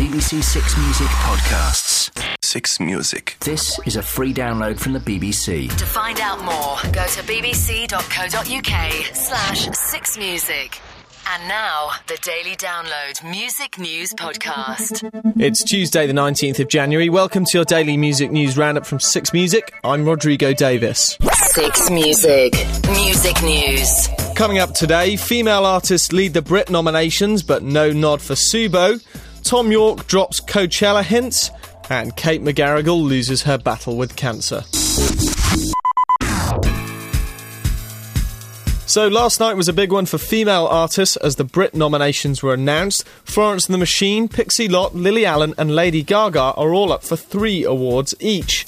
BBC Six Music podcasts. Six Music. This is a free download from the BBC. To find out more, go to bbc.co.uk/sixmusic. And now, the Daily Download Music News Podcast. It's Tuesday the 19th of January. Welcome to your Daily Music News Roundup from Six Music. I'm Rodrigo Davis. Six Music. Music News. Coming up today, female artists lead the Brit nominations, but no nod for Subo. Thom Yorke drops Coachella hints. And Kate McGarrigle loses her battle with cancer. So last night was a big one for female artists as the Brit nominations were announced. Florence and the Machine, Pixie Lott, Lily Allen and Lady Gaga are all up for 3 awards each.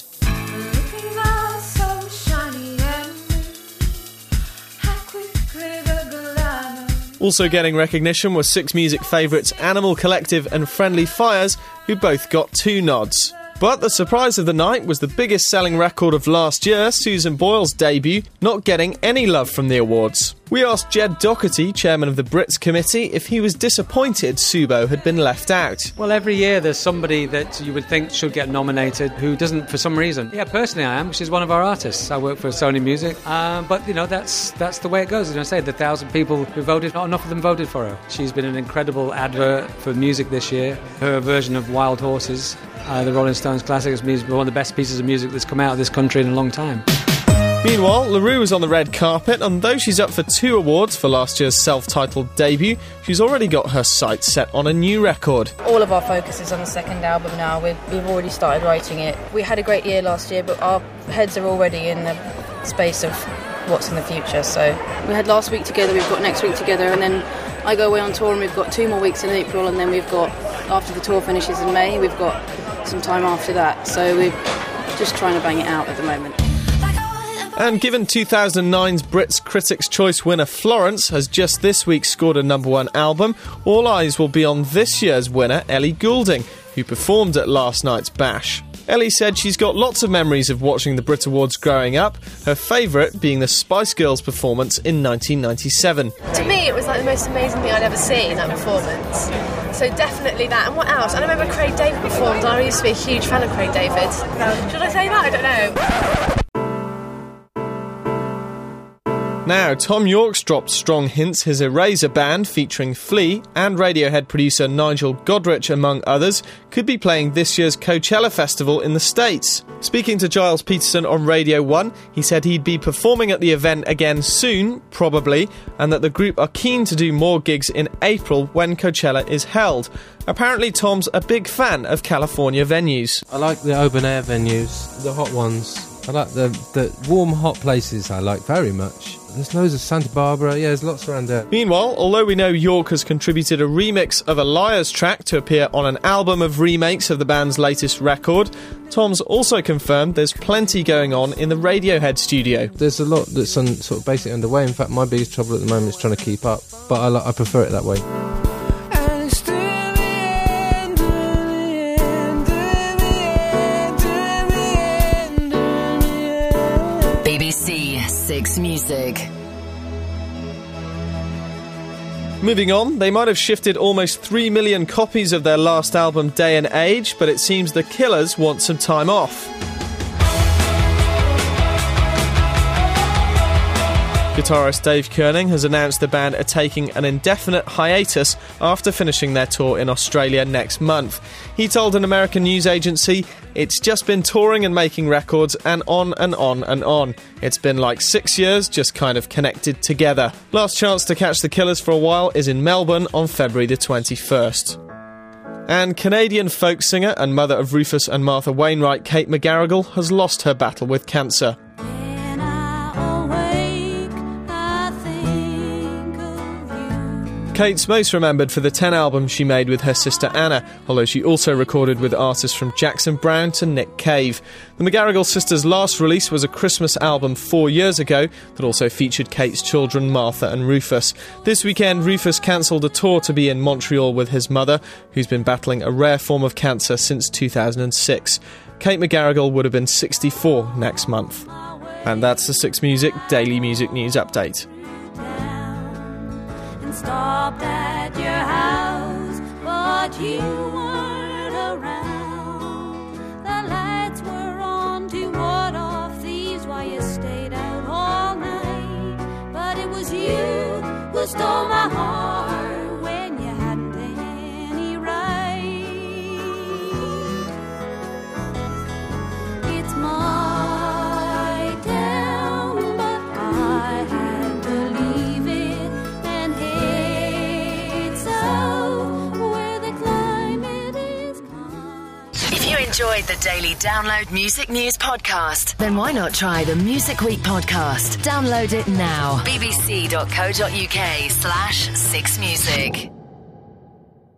Also getting recognition were Six Music favourites Animal Collective and Friendly Fires, who both got 2 nods. But the surprise of the night was the biggest selling record of last year, Susan Boyle's debut, not getting any love from the awards. We asked Jed Doherty, chairman of the Brits Committee, if he was disappointed Subo had been left out. Well, every year there's somebody that you would think should get nominated who doesn't for some reason. Yeah, personally I am. She's one of our artists. I work for Sony Music. But, you know, that's the way it goes. As I say, the 1,000 people who voted, not enough of them voted for her. She's been an incredible advert for music this year. Her version of Wild Horses, the Rolling Stones classic, is one of the best pieces of music that's come out of this country in a long time. Meanwhile, La Roux was on the red carpet, and though she's up for 2 awards for last year's self-titled debut, she's already got her sights set on a new record. All of our focus is on the second album now. We've already started writing it. We had a great year last year, but our heads are already in the space of what's in the future. So we had last week together, we've got next week together, and then I go away on tour and we've got 2 more weeks in April, and then we've got, after the tour finishes in May, we've got some time after that. So we're just trying to bang it out at the moment. And given 2009's Brits Critics' Choice winner Florence has just this week scored a #1 album, all eyes will be on this year's winner Ellie Goulding, who performed at last night's bash. Ellie said she's got lots of memories of watching the Brit Awards growing up, her favourite being the Spice Girls performance in 1997. To me it was like the most amazing thing I'd ever seen, that performance. So definitely that. And what else? And I remember Craig David performed, and I used to be a huge fan of Craig David. Should I say that? I don't know. Now, Thom Yorke's dropped Strong Hints, his Eraser band featuring Flea and Radiohead producer Nigel Godrich, among others, could be playing this year's Coachella Festival in the States. Speaking to Giles Peterson on Radio 1, he said he'd be performing at the event again soon, probably, and that the group are keen to do more gigs in April when Coachella is held. Apparently Tom's a big fan of California venues. I like the open-air venues, the hot ones. I like the warm, hot places I like very much. There's loads of Santa Barbara, there's lots around there. Meanwhile, although we know Yorke has contributed a remix of a Liars track to appear on an album of remakes of the band's latest record, Tom's also confirmed there's plenty going on in the Radiohead studio. There's a lot that's sort of basically underway. In fact, my biggest trouble at the moment is trying to keep up, but I prefer it that way. BBC Six Music. Moving on, they might have shifted almost 3 million copies of their last album Day and Age, but it seems the Killers want some time off. Guitarist Dave Koenning has announced the band are taking an indefinite hiatus after finishing their tour in Australia next month. He told an American news agency, "It's just been touring and making records and on and on and on. It's been like 6 years just kind of connected together." Last chance to catch the Killers for a while is in Melbourne on February the 21st. And Canadian folk singer and mother of Rufus and Martha Wainwright, Kate McGarrigle, has lost her battle with cancer. Kate's most remembered for the 10 albums she made with her sister Anna, although she also recorded with artists from Jackson Browne to Nick Cave. The McGarrigle sisters' last release was a Christmas album 4 years ago that also featured Kate's children Martha and Rufus. This weekend, Rufus cancelled a tour to be in Montreal with his mother, who's been battling a rare form of cancer since 2006. Kate McGarrigle would have been 64 next month. And that's the Six Music Daily Music News Update. Stopped at your house, but you weren't that stole my heart when you hadn't any right. It's my town, but I had to leave it and head south where the climate is kind. If you enjoyed the Daily Download Music News podcast, then why not try the Music Week podcast? Download it now. bbc.co.uk/6music.